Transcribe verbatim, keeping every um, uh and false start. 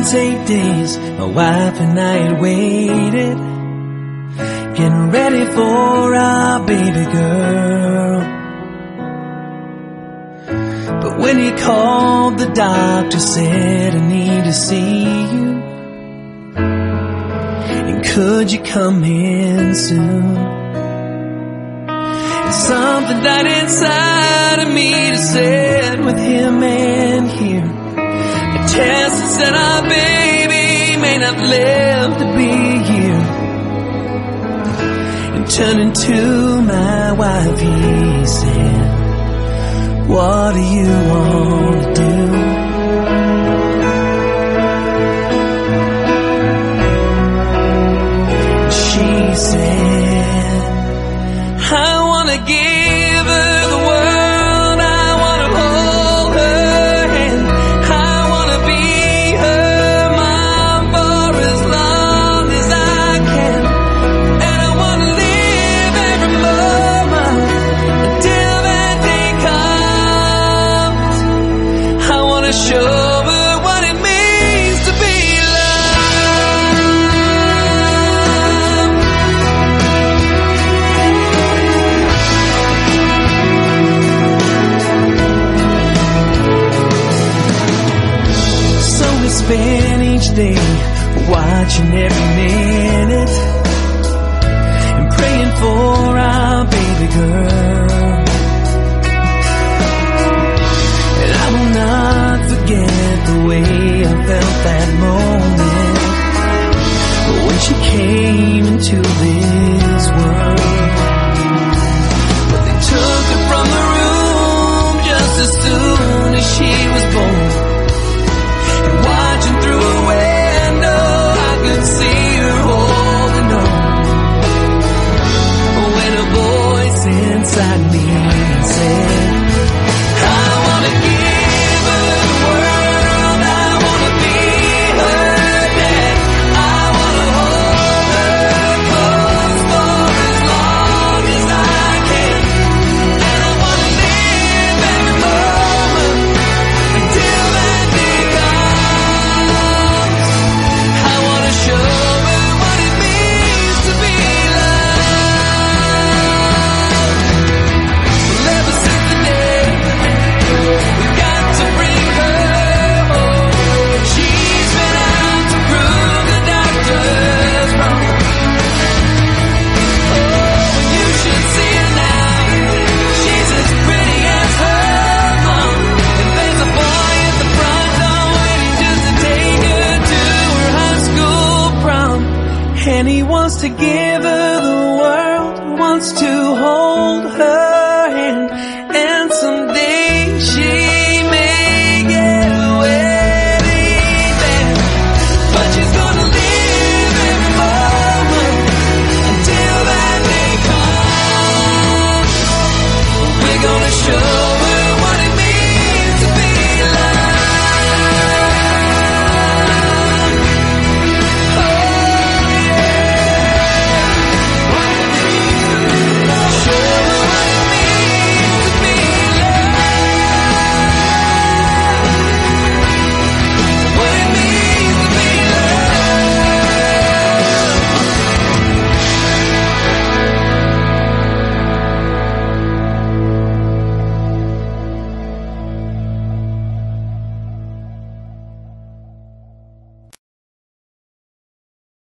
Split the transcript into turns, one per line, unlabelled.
months, eight days, my wife and I had waited, getting ready for our baby girl. But when he called, the doctor said, I need to see you, and could you come in soon? And something died inside of me to said, with him and here, a test that said our baby may not live to be here. And turning to my wife, he said, what do you want to do? And she said, I want to give her the world, I want to hold her hand, I want to be her mom for as long as I can, and I want to live every moment until that day comes. I want to show her what it means to be spend each day watching every minute and praying for our baby girl. And I will not forget the way I felt that moment when she came into this world. But they took her from the room just as soon as she was born. Watching through a window, I could see her holding on, when a voice inside me said, I want to give her the world, I want to be her dad, I want to hold her close for as long as I can, and I want to live every moment until that day comes. I want to show her what it means to be loved. Well, ever since the day we got to bring her home, she's been out to prove the doctors wrong. Oh, and you should see her now. She's as pretty as her mom. And there's a boy at the front door waiting just to take her to her high school prom, and he wants to give